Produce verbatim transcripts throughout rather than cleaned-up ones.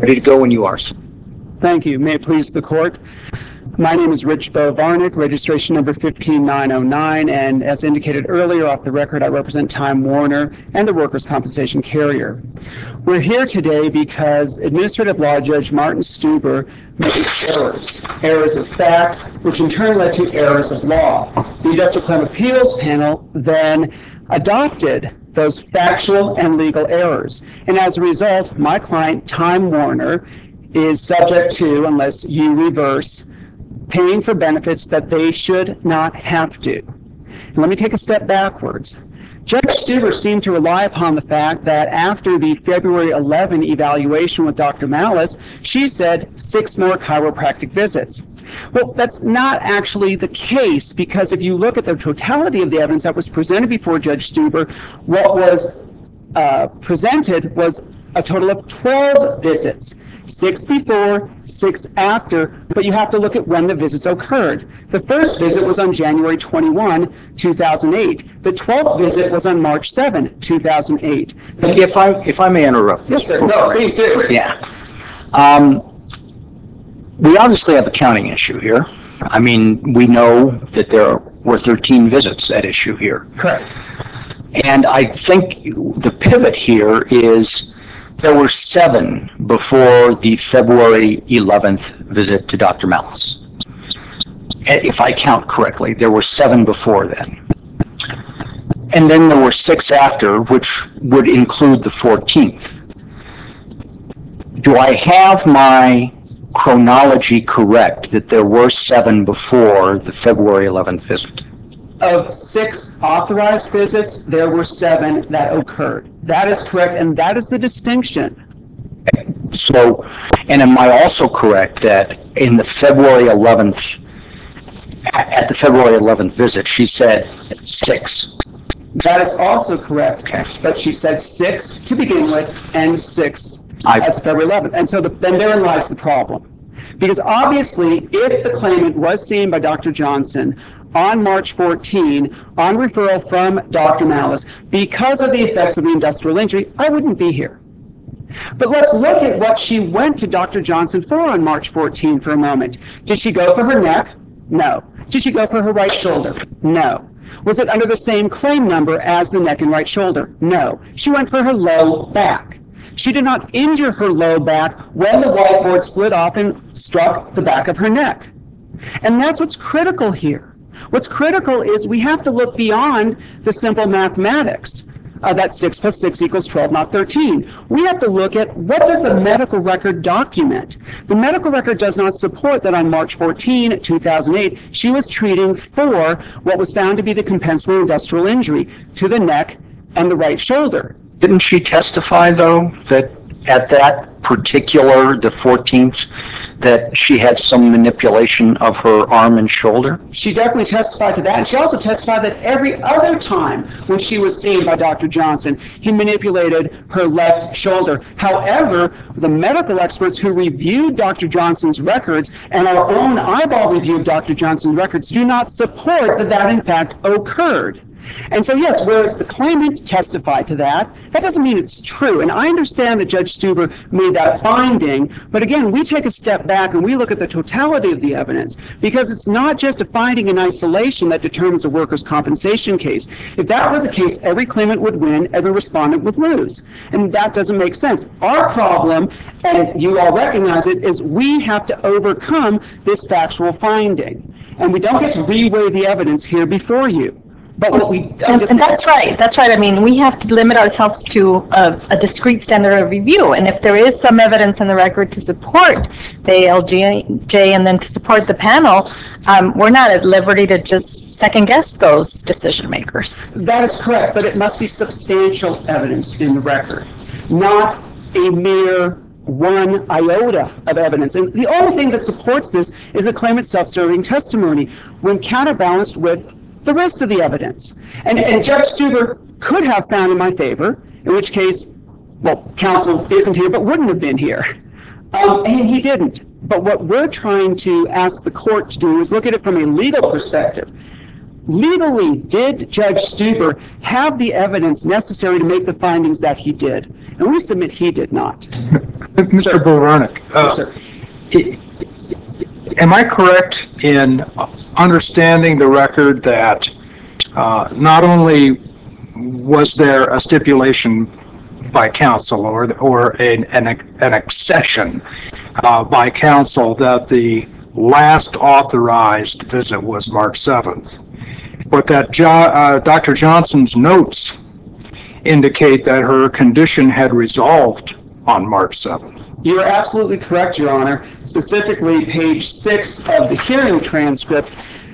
Ready to go when you are, sir. Thank you. May it please the court. My name is Rich Bovarnik, registration number fifteen nine oh nine, and as indicated earlier off the record, I represent Time Warner and the workers' compensation carrier. We're here today because Administrative Law Judge Martin Stuber made errors, errors of fact, which in turn led to errors of law. The Industrial Claim Appeals Panel then adopted those factual and legal errors, and as a result, my client, Time Warner, is subject to, unless you reverse, paying for benefits that they should not have to. And let me take a step backwards. Judge Stuber seemed to rely upon the fact that after the February eleventh evaluation with Doctor Malice, she said six more chiropractic visits. Well, that's not actually the case, because if you look at the totality of the evidence that was presented before Judge Stuber, what was uh, presented was a total of twelve visits. Six before, six after, but you have to look at when the visits occurred. The first visit was on January twenty-first, two thousand eight. The twelfth visit was on March seventh, two thousand eight. If I, if I may interrupt. Yes, sir. No, please do. Yeah. Um, we obviously have a counting issue here. I mean, we know that there were thirteen visits at issue here. Correct. And I think the pivot here is there were seven before the February eleventh visit to Doctor Malice. If I count correctly, there were seven before then. And then there were six after, which would include the fourteenth. Do I have my chronology correct that there were seven before the February eleventh visit? Of six authorized visits, there were seven that occurred. That is correct, and that is the distinction. So, and am I also correct that in the February eleventh, at the February eleventh visit, she said six? That is also correct. Okay. But she said six to begin with and six I, as February eleventh. And so the, then therein lies the problem. Because obviously, if the claimant was seen by Doctor Johnson on March fourteenth on referral from Doctor Malice because of the effects of the industrial injury, I wouldn't be here. But let's look at what she went to Doctor Johnson for on March fourteenth for a moment. Did she go for her neck? No. Did she go for her right shoulder? No. Was it under the same claim number as the neck and right shoulder? No. She went for her low back. She did not injure her low back when the whiteboard slid off and struck the back of her neck. And that's what's critical here. What's critical is we have to look beyond the simple mathematics. Uh, that six plus six equals twelve, not thirteen. We have to look at what does the medical record document. The medical record does not support that on March fourteenth, two thousand eight, she was treating for what was found to be the compensable industrial injury to the neck and the right shoulder. Didn't she testify, though, that at that particular, the fourteenth, that she had some manipulation of her arm and shoulder? She definitely testified to that, and she also testified that every other time when she was seen by Doctor Johnson, he manipulated her left shoulder. However, the medical experts who reviewed Doctor Johnson's records and our own eyeball review of Doctor Johnson's records do not support that that in fact occurred. And so, yes, whereas the claimant testified to that, that doesn't mean it's true. And I understand that Judge Stuber made that finding, but again, we take a step back and we look at the totality of the evidence, because it's not just a finding in isolation that determines a workers' compensation case. If that were the case, every claimant would win, every respondent would lose. And that doesn't make sense. Our problem, and you all recognize it, is we have to overcome this factual finding. And we don't get to reweigh the evidence here before you. But what we and, and that's right. That's right. I mean, we have to limit ourselves to a, a discrete standard of review. And if there is some evidence in the record to support the A L J and then to support the panel, um, we're not at liberty to just second guess those decision makers. That is correct, but it must be substantial evidence in the record, not a mere one iota of evidence. And the only thing that supports this is the claimant's self-serving testimony when counterbalanced with the rest of the evidence. And, and Judge Stuber could have found in my favor, in which case, well, counsel isn't here, but wouldn't have been here. Um, and he didn't. But what we're trying to ask the court to do is look at it from a legal perspective. Legally, did Judge Stuber have the evidence necessary to make the findings that he did? And we submit he did not. Mister Bovanik, uh, Yes, sir. i- am I correct in understanding the record that uh, not only was there a stipulation by counsel or or an an, an accession uh, by counsel that the last authorized visit was March seventh, but that jo- uh, Doctor Johnson's notes indicate that her condition had resolved on March seventh? You are absolutely correct, Your Honor. Specifically, page six of the hearing transcript,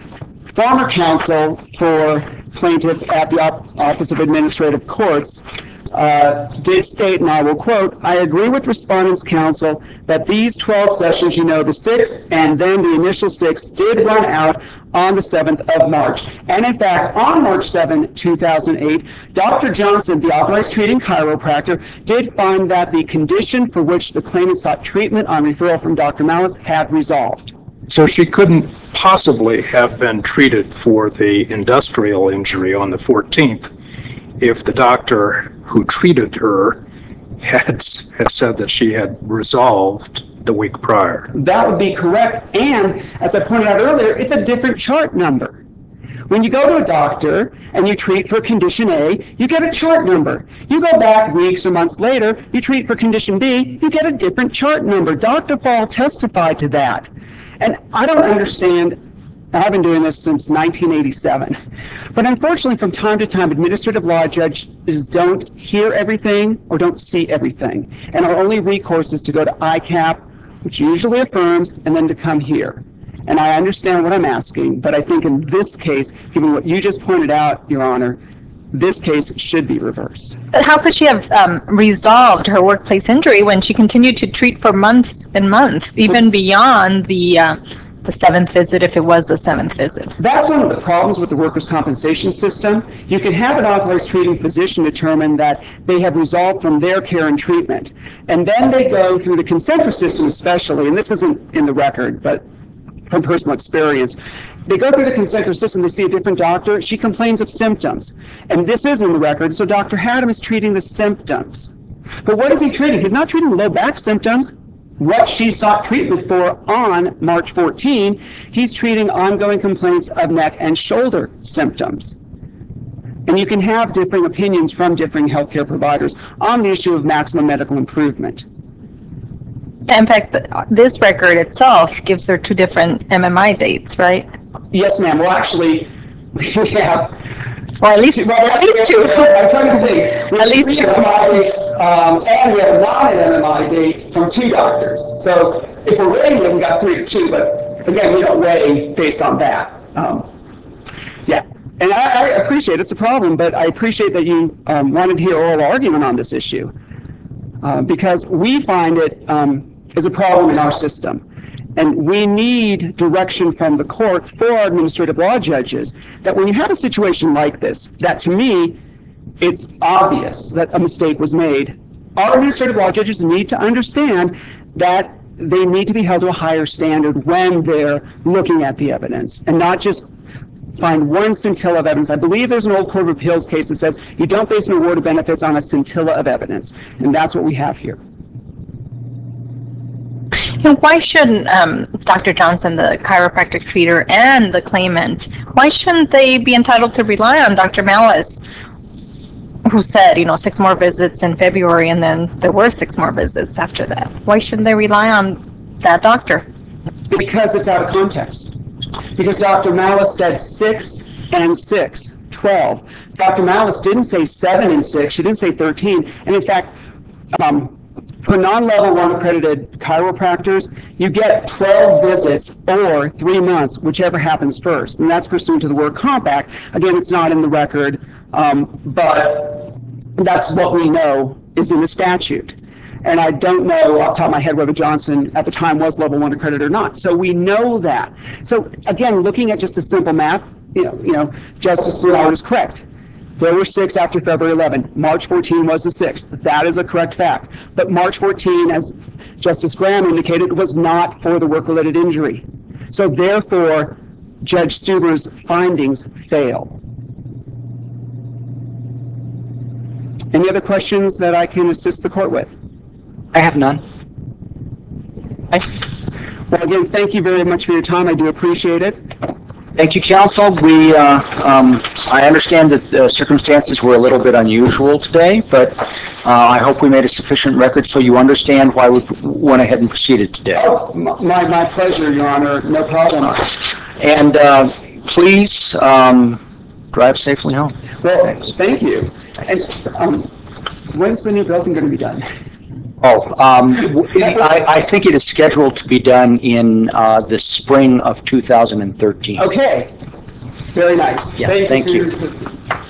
former counsel for plaintiff at the Office of Administrative Courts uh, did state, and I will quote, "I agree with respondents' counsel that these twelve sessions, you know, the sixth and then the initial six, did run out on the seventh of March. And in fact, on March seventh, two thousand eight, Doctor Johnson, the authorized treating chiropractor, did find that the condition for which the claimant sought treatment on referral from Doctor Malice had resolved." So she couldn't possibly have been treated for the industrial injury on the fourteenth if the doctor who treated her had, had said that she had resolved the week prior. That would be correct. And as I pointed out earlier, it's a different chart number. When you go to a doctor and you treat for condition A, you get a chart number. You go back weeks or months later, you treat for condition B, you get a different chart number. Doctor Fall testified to that. And I don't understand. I've been doing this since nineteen eighty-seven. But unfortunately, from time to time, administrative law judges don't hear everything or don't see everything. And our only recourse is to go to I CAP, which usually affirms, and then to come here. And I understand what I'm asking, but I think in this case, given what you just pointed out, Your Honor, this case should be reversed. But how could she have um, resolved her workplace injury when she continued to treat for months and months, even beyond the uh, the seventh visit, if it was the seventh visit? That's one of the problems with the workers' compensation system. You can have an authorized treating physician determine that they have resolved from their care and treatment. And then they go through the Concentra system especially, and this isn't in the record, but from personal experience. They go through the Concentra system, they see a different doctor, she complains of symptoms. And this is in the record, so Doctor Haddam is treating the symptoms. But what is he treating? He's not treating low back symptoms. What she sought treatment for on March fourteenth, he's treating ongoing complaints of neck and shoulder symptoms. And you can have differing opinions from differing healthcare providers on the issue of maximum medical improvement. In fact, this record itself gives her two different M M I dates, right? Yes, ma'am. Well, actually, we have Well, at least, Well, at least two. I'm trying to think. We At have least three two. M M I dates, um, and we have a non-M M I date from two doctors. So if we're weighing them, we got three to two, but again, we don't weigh based on that. Um, yeah, and I, I appreciate it's a problem, but I appreciate that you um, wanted to hear oral argument on this issue uh, because we find it um, is a problem in our system. And we need direction from the court for our administrative law judges that when you have a situation like this, that to me, it's obvious that a mistake was made. Our administrative law judges need to understand that they need to be held to a higher standard when they're looking at the evidence and not just find one scintilla of evidence. I believe there's an old Court of Appeals case that says you don't base an award of benefits on a scintilla of evidence. And that's what we have here. And why shouldn't um, Doctor Johnson, the chiropractic treater, and the claimant, why shouldn't they be entitled to rely on Doctor Malice, who said, you know, six more visits in February, and then there were six more visits after that? Why shouldn't they rely on that doctor? Because it's out of context. Because Doctor Malice said six and six, twelve. Doctor Malice didn't say seven and six. She didn't say thirteen. And in fact, um, for non-level one accredited chiropractors, you get twelve visits or three months, whichever happens first. And that's pursuant to the Work Comp Act. Again, it's not in the record, um, but that's what we know is in the statute. And I don't know off the top of my head whether Johnson at the time was level one accredited or not. So we know that. So again, looking at just a simple math, you know, you know, Justice Florida is correct. There were six after February eleventh. March fourteenth was the sixth. That is a correct fact. But March fourteenth, as Justice Graham indicated, was not for the work-related injury. So therefore, Judge Stuber's findings fail. Any other questions that I can assist the court with? I have none. Well, again, thank you very much for your time. I do appreciate it. Thank you, counsel. We, uh, um, I understand that the circumstances were a little bit unusual today, but uh, I hope we made a sufficient record so you understand why we went ahead and proceeded today. Oh, my, my pleasure, Your Honor. No problem. And uh, please um, drive safely home. Well, Thanks. thank you. And um, when's the new building going to be done? Oh, um, I, I think it is scheduled to be done in uh, the spring of two thousand thirteen. Okay. Very nice. Yeah, Thank you thank for your you. assistance.